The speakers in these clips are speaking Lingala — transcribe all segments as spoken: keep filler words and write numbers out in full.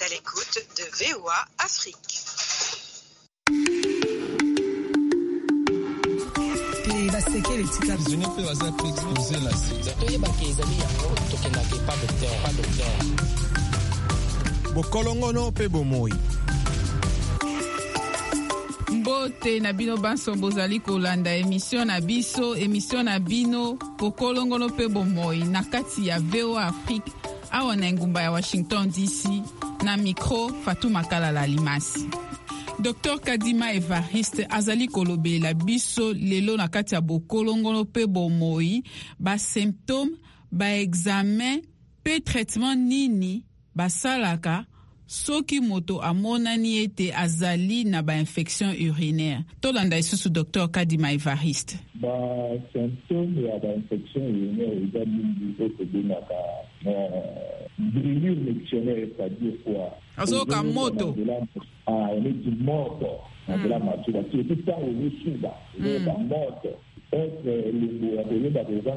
à l'écoute de V O A Afrique. Bokolongono pe bomoi. Mbote na bino banso bozali kolanda émission na biso, émission na bino Bokolongono pe bomoi na kati ya V O A Afrique awa na ngumba ya Washington D C na micro Fatou Makala la Limasi. Docteur Kadima Evariste azali kolobela biso lelo na kati ya Bokolongono pe bomoi ba symptômes, ba examen pe traitement nini basalaka soki moto amonani ete azali na ba infection urinaire. Tolanda isusu Docteur Kadima Evariste. Ba symptômes ya ba infection urinaire ezali ete benaka brûlure mictionnaire, c'est-à-dire quoi? Azoka moto. Ah, on est du moto. De la matuba. C'est tout ça au Suda. De la moto. Le bourreau d'arriver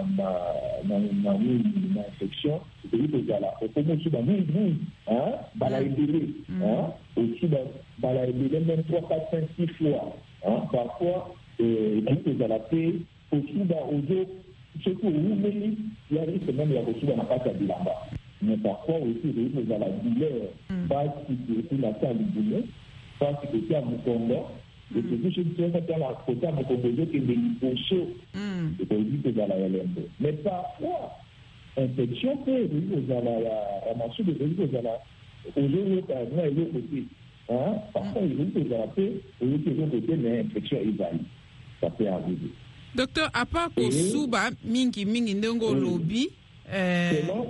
dans une infection, c'est que vous allez au fond du oui, oui, hein, balaïdélé, hein, au-dessus de balaïdélé, même trois, quatre, cinq, six fois, hein, parfois, vous allez appeler au-dessus d'un audio, surtout au Oumeli, il y a risque même au-dessus d'un appareil de là-bas. Mais parfois aussi, vous allez la douleur, pas si c'est la salle du boulot, pas si c'est à Mukongo. Et c'est que je tiens à la côté à Mukongo qui est des lipochaux. C'est pour dire que vous allez aller. Mais parfois, infection peut vous allez à marcher de vous allez au lieu de moi et l'autre côté. Parfois, il vous allez appeler au lieu de l'autre côté, mais infection évalue. Ça peut arriver. Docteur, à part que Souba, Mingi, Mingi, Ndongo, Lobby, selon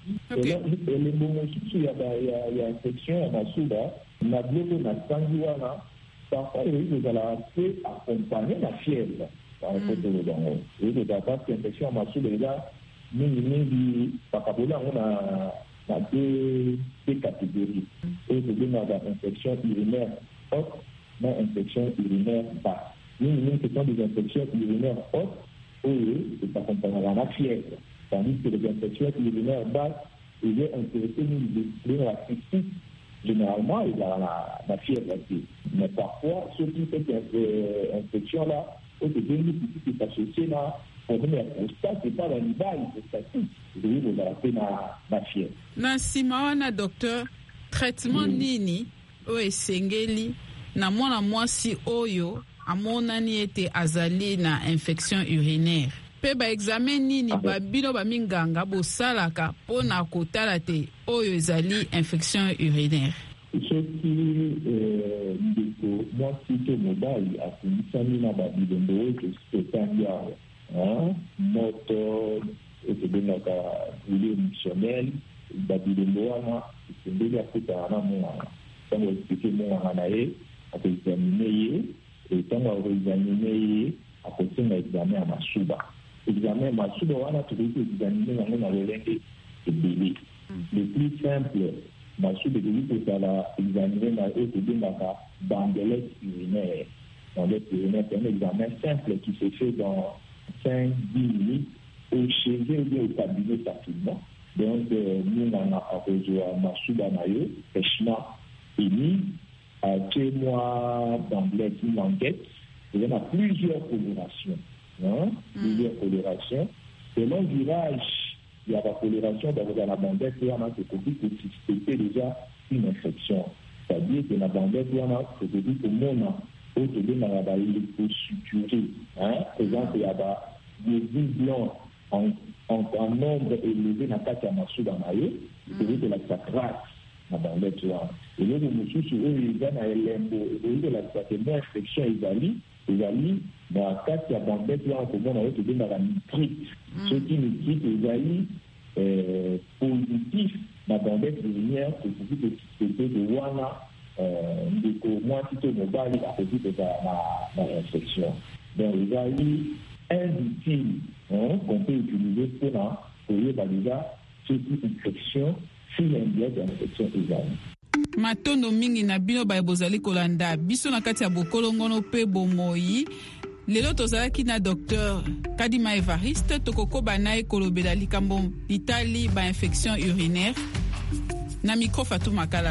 les moments où il y a infection, il y a Souba, il y a bloqué la sanguine. Parfois, vous allez appeler accompagner la fièvre. Par rapport au dango. Et vous avez pas d'infection à Souba, là, Mingi, Mingi, par rapport là, on a deux catégories. Et vous avez une infection urinaire haute, une infection urinaire basse. Nous, nous, ce sont des infections urinaires hautes, et c'est accompagné à la fièvre. Tandis que les infections urinaires basses, il est intéressé de la cystite. Généralement, il y a la, la fièvre aussi. Mais parfois, ceux qui font cette infection-là, au début, qui est associé là, pour venir au stade, c'est pas la nivaille, c'est statique. Vous avez la, la fièvre. Nancy Mawana, docteur, traitement nini, oe sengeli, na mwana mwasi oyo, amonani ete azali na infection urinaire. Pe ba examen nini ba bino ba minganga bo salaka pona kotala te oyo ezali infection urinaire. Ce qui euh ndiko mwasi to mobali akumisani na ba bilombo ke stania hein moto ete benaka brûlure mictionnelle ba bilombo wana ndenge akuta na mwana tango expliquer mwana na ye akoexaminer ye et tango akoexaminer ye akosenga examen ya masuba. Examen masuba wana tukuki examiner yango na lolenge ebele. Le plus simple masuba de kozala examiner na oyo tobengaka bandelette urinaire. Bandelette urinaire, c'est un examen simple qui se fait dans cinq à dix minutes au chez eux ou bien au cabinet facilement. Donc, nous, on a akozwa masuba na yo, pêchement émis, à chez moi, bandelette, une enquête. Il y en a plusieurs colorations. Hein? Mm. Plusieurs colorations. Selon le virage, il y a la coloration dans la bandette, il y en a qui peut suspecter déjà une infection. C'est-à-dire que la bandette, il y en a qui peut dire que mon autre a l'électrosuturé. Présent, il y a des bulles blancs en, en, en nombre élevé dans la camassou dans la maille, c'est-à-dire que la sacrasse. Et là, nous sommes sur eux, ils ont un limbo. Et là, c'est une infection évalue. Évalue, dans le cas de la bandette, là, on a retrouvé dans la nitrite. Ce qui nitrite évalue positif dans la bandette urinaire, c'est pour que c'était de Wana, de moins si tu me bats, à cause de l'infection. Donc, évalue inutile qu'on peut utiliser pour évaluer ce qui est infection. Matondo mingi na bino ba bozali kolanda biso na kati ya Bokolongono pe bomoi lelo tozalaki na docteur Kadima Evariste tokokoba na ekolobela likambo litali ba infection urinaire na micro Fatou Makala.